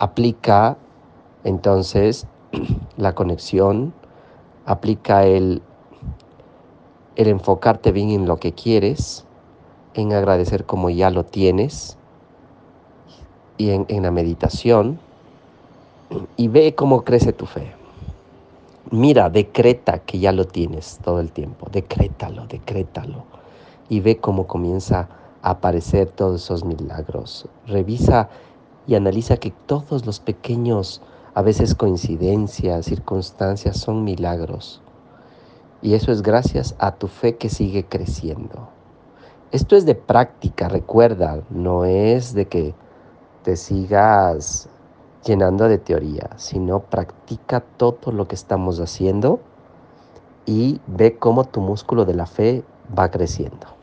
Aplica entonces la conexión, aplica el enfocarte bien en lo que quieres, en agradecer como ya lo tienes y en la meditación, y ve cómo crece tu fe. Mira, decreta que ya lo tienes todo el tiempo, decrétalo, decrétalo, y ve cómo comienza a aparecer todos esos milagros. Revisa y analiza que todos los pequeños, a veces coincidencias, circunstancias, son milagros. Y eso es gracias a tu fe que sigue creciendo. Esto es de práctica, recuerda, no es de que te sigas llenando de teoría, sino practica todo lo que estamos haciendo y ve cómo tu músculo de la fe va creciendo.